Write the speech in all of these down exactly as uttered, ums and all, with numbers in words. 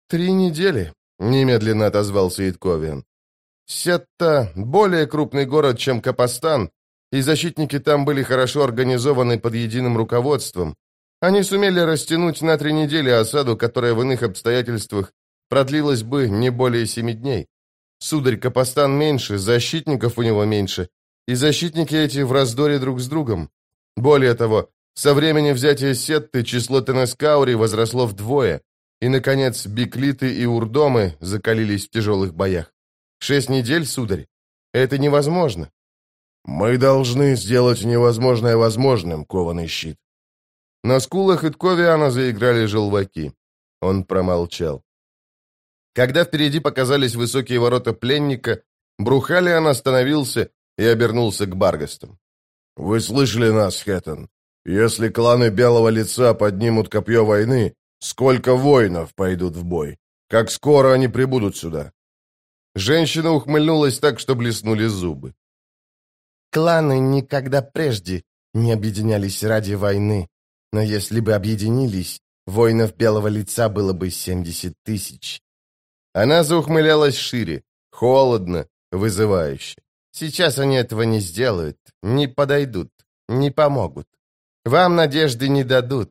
«Три недели», — немедленно отозвался Итковиан. «Сетта — более крупный город, чем Капостан, и защитники там были хорошо организованы под единым руководством. Они сумели растянуть на три недели осаду, которая в иных обстоятельствах продлилась бы не более семи дней. Сударь, Капостан меньше, защитников у него меньше, и защитники эти в раздоре друг с другом. Более того, со времени взятия Сетты число Тенескаури возросло вдвое, и, наконец, Биклиты и Урдомы закалились в тяжелых боях. Шесть недель, сударь, это невозможно». «Мы должны сделать невозможное возможным, кованый щит». На скулах Итковиана заиграли желваки. Он промолчал. Когда впереди показались высокие ворота пленника, Брухалиан остановился и обернулся к Баргастам. «Вы слышали нас, Хэттон? Если кланы Белого Лица поднимут копье войны, сколько воинов пойдут в бой? Как скоро они прибудут сюда?» Женщина ухмыльнулась так, что блеснули зубы. «Кланы никогда прежде не объединялись ради войны, но если бы объединились, воинов Белого Лица было бы семьдесят тысяч». Она заухмылялась шире, холодно, вызывающе. «Сейчас они этого не сделают, не подойдут, не помогут. Вам надежды не дадут».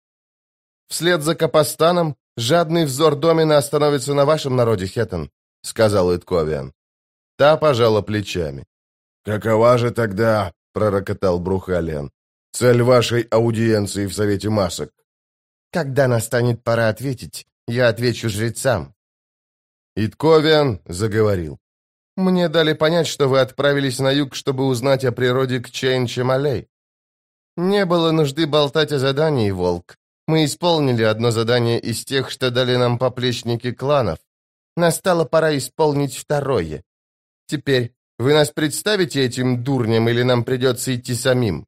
«Вслед за Капостаном жадный взор Домина остановится на вашем народе, Хэттон», — сказал Итковиан. Та пожала плечами. «Какова же тогда, — пророкотал Брухалиан, — цель вашей аудиенции в Совете Масок?» «Когда настанет пора ответить, я отвечу жрецам». Итковиан заговорил. «Мне дали понять, что вы отправились на юг, чтобы узнать о природе Кчейн-Чемалей». «Не было нужды болтать о задании, Волк. Мы исполнили одно задание из тех, что дали нам поплечники кланов. Настала пора исполнить второе. Теперь вы нас представите этим дурням, или нам придется идти самим?»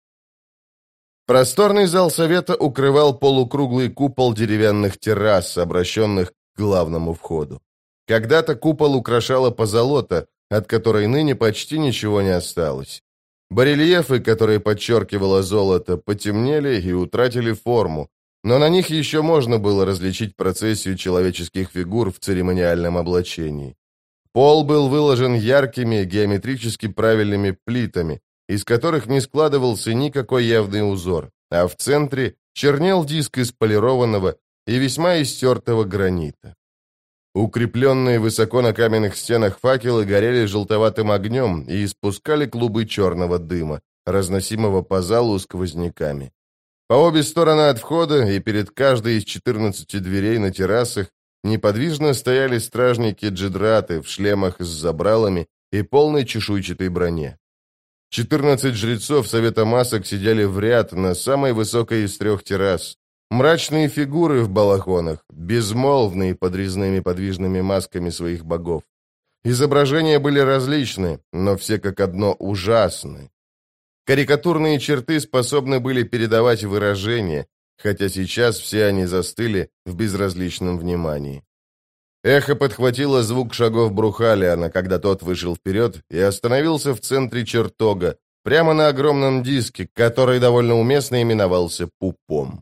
Просторный зал совета укрывал полукруглый купол деревянных террас, обращенных к главному входу. Когда-то купол украшала позолота, от которой ныне почти ничего не осталось. Барельефы, которые подчеркивало золото, потемнели и утратили форму, но на них еще можно было различить процессию человеческих фигур в церемониальном облачении. Пол был выложен яркими, геометрически правильными плитами, из которых не складывался никакой явный узор, а в центре чернел диск из полированного и весьма истертого гранита. Укрепленные высоко на каменных стенах факелы горели желтоватым огнем и испускали клубы черного дыма, разносимого по залу сквозняками. По обе стороны от входа и перед каждой из четырнадцати дверей на террасах неподвижно стояли стражники-джедраты в шлемах с забралами и полной чешуйчатой броне. Четырнадцать жрецов Совета Масок сидели в ряд на самой высокой из трех террас. Мрачные фигуры в балахонах, безмолвные под резными подвижными масками своих богов. Изображения были различны, но все как одно ужасны. Карикатурные черты способны были передавать выражение, хотя сейчас все они застыли в безразличном внимании. Эхо подхватило звук шагов Брухалиана, когда тот вышел вперед и остановился в центре чертога, прямо на огромном диске, который довольно уместно именовался пупом.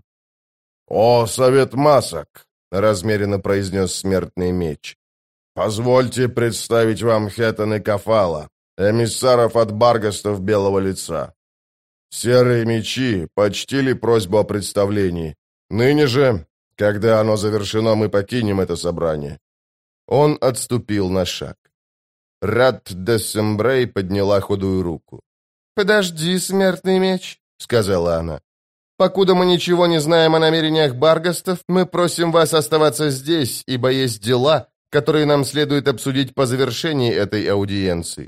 «О, Совет Масок!» — размеренно произнес смертный меч. «Позвольте представить вам Хэттон и Кафала, эмиссаров от Баргастов Белого Лица. Серые мечи почтили просьбу о представлении. Ныне же, когда оно завершено, мы покинем это собрание». Он отступил на шаг. Рад де Сембрей подняла худую руку. «Подожди, смертный меч», — сказала она. «Покуда мы ничего не знаем о намерениях Баргастов, мы просим вас оставаться здесь, ибо есть дела, которые нам следует обсудить по завершении этой аудиенции».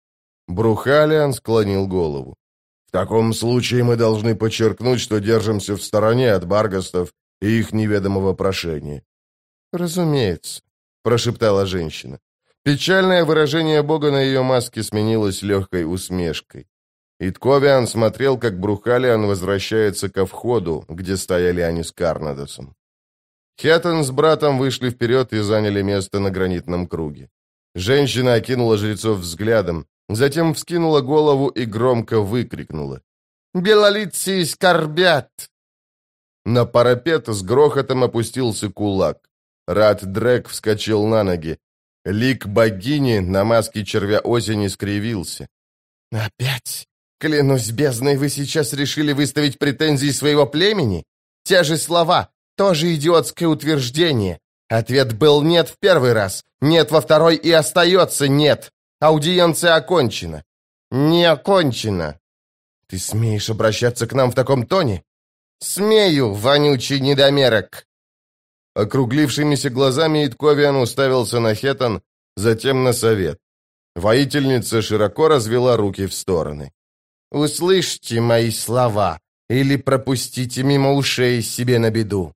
Брухалиан склонил голову. «В таком случае мы должны подчеркнуть, что держимся в стороне от Баргастов и их неведомого прошения». «Разумеется», — прошептала женщина. Печальное выражение Бога на ее маске сменилось легкой усмешкой. Итковиан смотрел, как Брухалиан возвращается ко входу, где стояли они с Карнадосом. Хэттон с братом вышли вперед и заняли место на гранитном круге. Женщина окинула жрецов взглядом, затем вскинула голову и громко выкрикнула: «Белолицые скорбят!» На парапет с грохотом опустился кулак. Рад Дрек вскочил на ноги. Лик богини на маске червя осени скривился. «Опять? Клянусь бездной, вы сейчас решили выставить претензии своего племени? Те же слова, то же идиотское утверждение. Ответ был «нет» в первый раз, «нет» во второй и остается «нет». Аудиенция окончена. Не окончена. Ты смеешь обращаться к нам в таком тоне? Смею, вонючий недомерок. Округлившимися глазами Итковиан уставился на Хеттон, затем на совет. Воительница широко развела руки в стороны. «Услышьте мои слова, или пропустите мимо ушей себе на беду».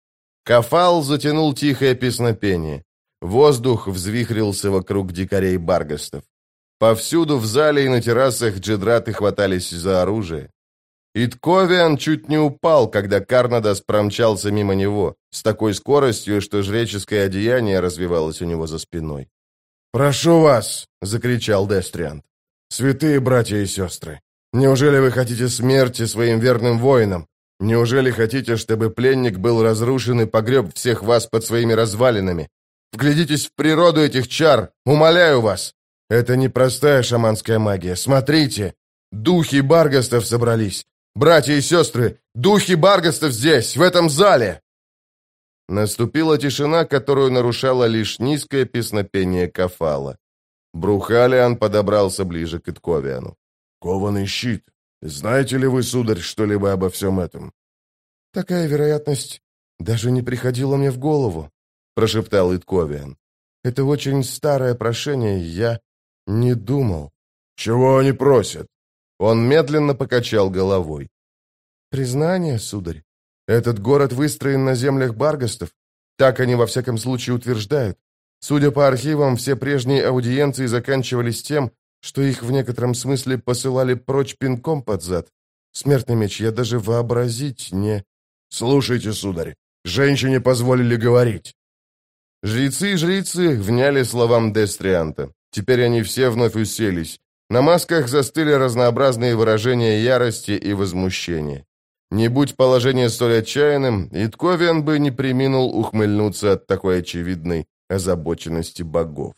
Кафал затянул тихое песнопение. Воздух взвихрился вокруг дикарей Баргастов. Повсюду в зале и на террасах джедраты хватались за оружие. Итковиан чуть не упал, когда Карнадас промчался мимо него, с такой скоростью, что жреческое одеяние развивалось у него за спиной. «Прошу вас!» — закричал Дестриант. «Святые братья и сестры, неужели вы хотите смерти своим верным воинам? Неужели хотите, чтобы пленник был разрушен и погреб всех вас под своими развалинами? Вглядитесь в природу этих чар, умоляю вас! Это не простая шаманская магия, смотрите! Духи Баргастов собрались! Братья и сестры, духи Баргастов здесь, в этом зале!» Наступила тишина, которую нарушало лишь низкое песнопение Кафала. Брухалиан подобрался ближе к Итковиану. «Кованый щит. Знаете ли вы, сударь, что-либо обо всем этом?» «Такая вероятность даже не приходила мне в голову», — прошептал Итковиан. «Это очень старое прошение, я не думал». «Чего они просят?» Он медленно покачал головой. «Признание, сударь. Этот город выстроен на землях Баргастов. Так они во всяком случае утверждают. Судя по архивам, все прежние аудиенции заканчивались тем, что их в некотором смысле посылали прочь пинком под зад. Смертный меч, я даже вообразить не...» «Слушайте, сударь, женщине позволили говорить». Жрецы и жрицы вняли словам Дестрианта. Теперь они все вновь уселись. На масках застыли разнообразные выражения ярости и возмущения. Не будь положение столь отчаянным, Итковиан бы не преминул ухмыльнуться от такой очевидной озабоченности богов.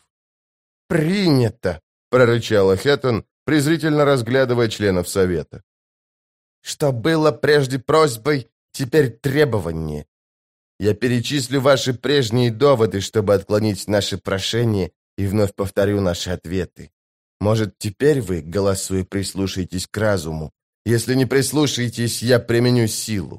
«Принято!» — прорычала Хеттон, презрительно разглядывая членов совета. «Что было прежде просьбой, теперь требование. Я перечислю ваши прежние доводы, чтобы отклонить наши прошения, и вновь повторю наши ответы. Может, теперь вы, голосуя, прислушаетесь к разуму. Если не прислушаетесь, я применю силу».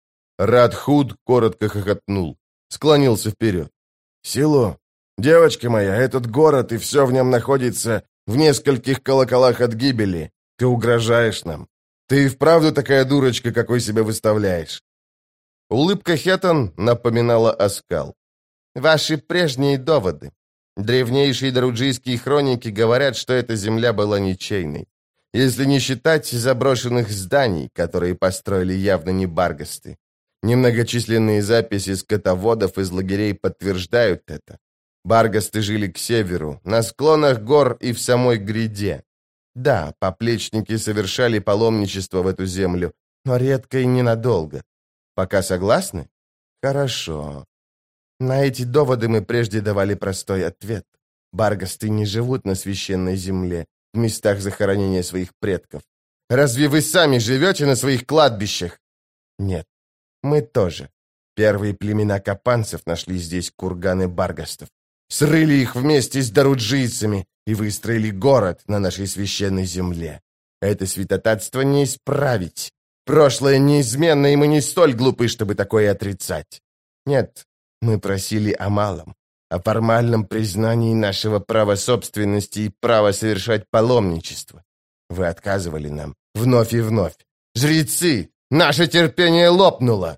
Радхуд коротко хохотнул, склонился вперед. «Силу? Девочка моя, этот город и все в нем находится в нескольких колоколах от гибели. Ты угрожаешь нам. Ты и вправду такая дурочка, какой себя выставляешь». Улыбка Хеттон напоминала оскал. «Ваши прежние доводы. Древнейшие даруджийские хроники говорят, что эта земля была ничейной. Если не считать заброшенных зданий, которые построили явно не Баргасты. Немногочисленные записи скотоводов из лагерей подтверждают это. Баргасты жили к северу, на склонах гор и в самой гряде. Да, поплечники совершали паломничество в эту землю, но редко и ненадолго. Пока согласны? Хорошо. На эти доводы мы прежде давали простой ответ. Баргасты не живут на священной земле, в местах захоронения своих предков. Разве вы сами живете на своих кладбищах? Нет, мы тоже. Первые племена капанцев нашли здесь курганы Баргастов. Срыли их вместе с даруджийцами и выстроили город на нашей священной земле. Это святотатство не исправить. Прошлое неизменно, и мы не столь глупы, чтобы такое отрицать. Нет, мы просили о малом, о формальном признании нашего права собственности и права совершать паломничество. Вы отказывали нам вновь и вновь. Жрецы, наше терпение лопнуло!»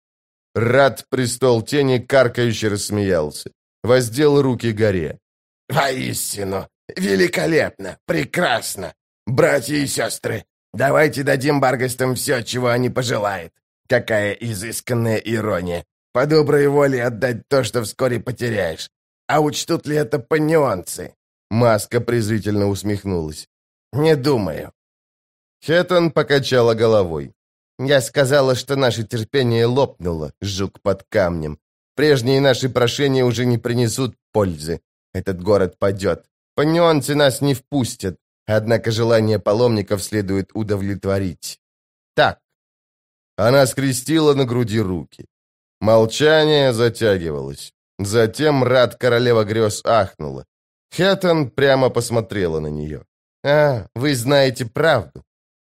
Рад престол тени каркающе рассмеялся, воздел руки горе. «Воистину, великолепно, прекрасно! Братья и сестры, давайте дадим Баргастам все, чего они пожелают. Какая изысканная ирония! По доброй воле отдать то, что вскоре потеряешь. А учтут ли это панионцы?» Маска презрительно усмехнулась. «Не думаю». Хеттон покачала головой. «Я сказала, что наше терпение лопнуло, жук под камнем. Прежние наши прошения уже не принесут пользы. Этот город падет. Панионцы нас не впустят. Однако желание паломников следует удовлетворить. Так». Она скрестила на груди руки. Молчание затягивалось. Затем Рат, королева грез, ахнула. Хэттон прямо посмотрела на нее. «А, вы знаете правду.